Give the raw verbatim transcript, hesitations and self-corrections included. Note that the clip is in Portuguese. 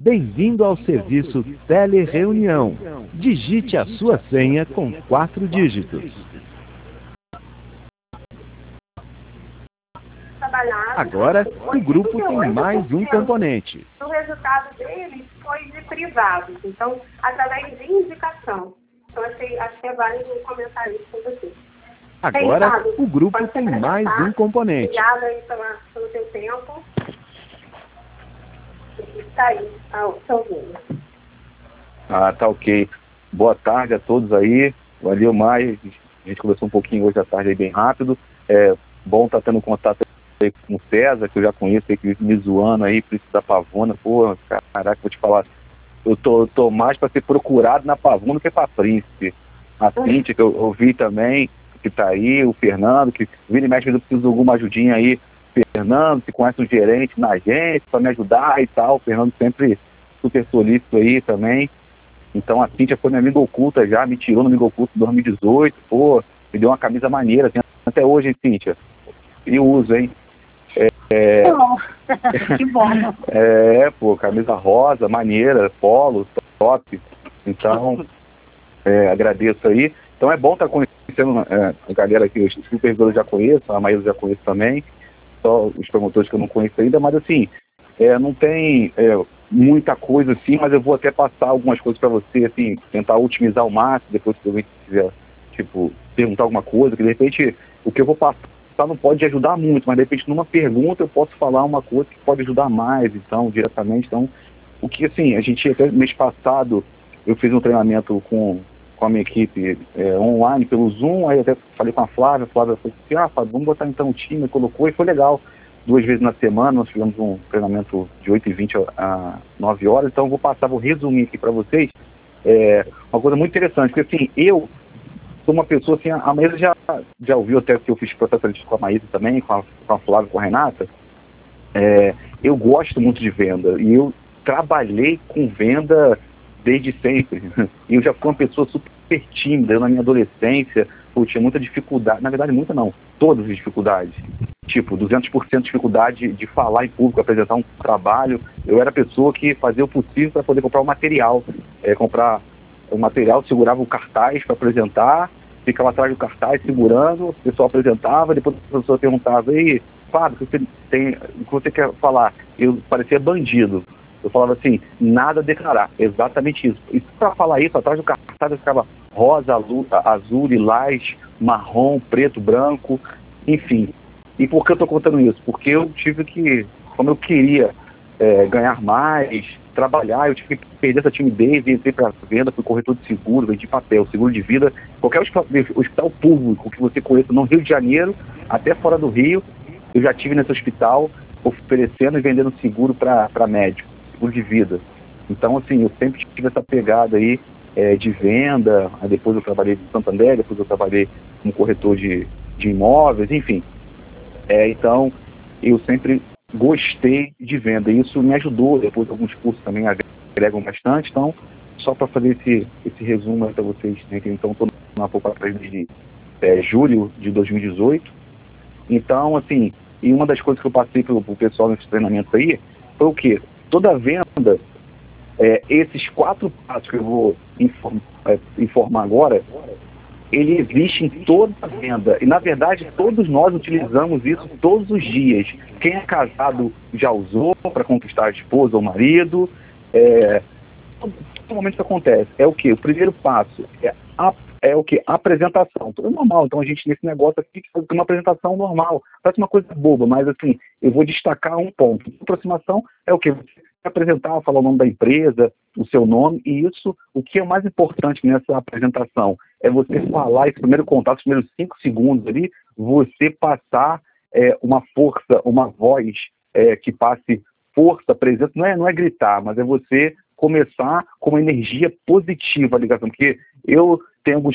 Bem-vindo ao serviço Telereunião. Digite a sua senha com quatro dígitos. Agora, o grupo tem mais um componente. O resultado deles foi de privados, então, através de indicação. Então, achei, acho que é válido comentar isso com você. Agora, o grupo tem mais um componente. Obrigada aí pela, pelo seu tempo. Está aí, tá, tá ouvindo. Ah, tá ok. Boa tarde a todos aí. Valeu mais. A gente conversou um pouquinho hoje à tarde aí bem rápido. É bom estar tendo contato aí com o César, que eu já conheço, aí, que me zoando aí, Príncipe da Pavuna. Pô, caraca, vou te falar. Eu tô, eu tô mais para ser procurado na Pavuna do que para Príncipe. A Cíntia, que eu ouvi também, que tá aí, o Fernando, que vira e mexe, eu preciso de alguma ajudinha aí. Fernando, se conhece um gerente na agência para me ajudar e tal. O Fernando sempre super solícito aí também. Então a Cíntia foi minha amiga oculta já, me tirou no amigo oculto em dois mil e dezoito, pô, me deu uma camisa maneira, assim, até hoje, hein, Cíntia? E uso, hein? É, é... Que bom. é, pô, camisa rosa, maneira, polo, top. Então, é, agradeço aí. Então é bom estar conhecendo é, a galera que os supervisores já conheço, a Maísa já conheço também, só os promotores que eu não conheço ainda, mas assim, é, não tem é, muita coisa assim, mas eu vou até passar algumas coisas para você, assim, tentar otimizar ao máximo, depois que alguém quiser, tipo, perguntar alguma coisa, que de repente o que eu vou passar não pode ajudar muito, mas de repente numa pergunta eu posso falar uma coisa que pode ajudar mais, então, diretamente. Então, o que assim, a gente até mês passado eu fiz um treinamento com, com a minha equipe é, online pelo Zoom, aí até falei com a Flávia, a Flávia falou assim, ah, Fábio, vamos botar então o time, colocou e foi legal. Duas vezes na semana, nós tivemos um treinamento de oito e vinte a nove horas, então eu vou passar, vou resumir aqui para vocês, é, uma coisa muito interessante, porque assim, eu sou uma pessoa assim, a Maísa já, já ouviu até que eu fiz processo seletivo com a Maísa também, com a, com a Flávia, com a Renata, é, eu gosto muito de venda, e eu trabalhei com venda desde sempre, e eu já fui uma pessoa super tímida, eu na minha adolescência, eu tinha muita dificuldade, na verdade muita não, todas as dificuldades, tipo, duzentos por cento de dificuldade de falar em público, apresentar um trabalho. Eu era a pessoa que fazia o possível para poder comprar o material, é, comprar o material, segurava o cartaz para apresentar, ficava atrás do cartaz segurando, o pessoal apresentava, depois a pessoa perguntava, ei, Fábio, o que você tem, o que você quer falar? Eu parecia bandido. Eu falava assim, nada a declarar, exatamente isso. E para falar isso, atrás do cartaz eu ficava rosa, azul, lilás, marrom, preto, branco, enfim. E por que eu estou contando isso? Porque eu tive que, como eu queria é, ganhar mais, trabalhar, eu tive que perder essa timidez e entrei para a venda, fui corretor de seguro, vendi papel, seguro de vida, qualquer hospital público que você conheça no Rio de Janeiro, até fora do Rio, eu já tive nesse hospital oferecendo e vendendo seguro para médico, seguro de vida. Então, assim, eu sempre tive essa pegada aí é, de venda, aí depois eu trabalhei em Santander, depois eu trabalhei como corretor de, de imóveis, enfim. É, então, eu sempre gostei de venda. E isso me ajudou, depois alguns cursos também agregam bastante. Então, só para fazer esse, esse resumo para vocês, né, que então estou um pouco atrás de é, julho de dois mil e dezoito. Então, assim, e uma das coisas que eu passei para o pessoal nesse treinamento aí foi o quê? Toda venda, é, esses quatro passos que eu vou inform, é, informar agora, ele existe em toda a venda. E, na verdade, todos nós utilizamos isso todos os dias. Quem é casado já usou para conquistar a esposa ou o marido. É, todo momento que acontece. É o quê? O primeiro passo é, a, é o quê? A apresentação. Tudo normal. Então, a gente, nesse negócio aqui, tem uma apresentação normal. Parece uma coisa boba, mas, assim, eu vou destacar um ponto. A aproximação é o quê? Você apresentar, falar o nome da empresa, o seu nome, e isso, o que é mais importante nessa apresentação é você falar, esse primeiro contato, os primeiros cinco segundos ali, você passar é, uma força, uma voz é, que passe força, presença, não é, não é gritar, mas é você começar com uma energia positiva a ligação, porque eu tenho alguns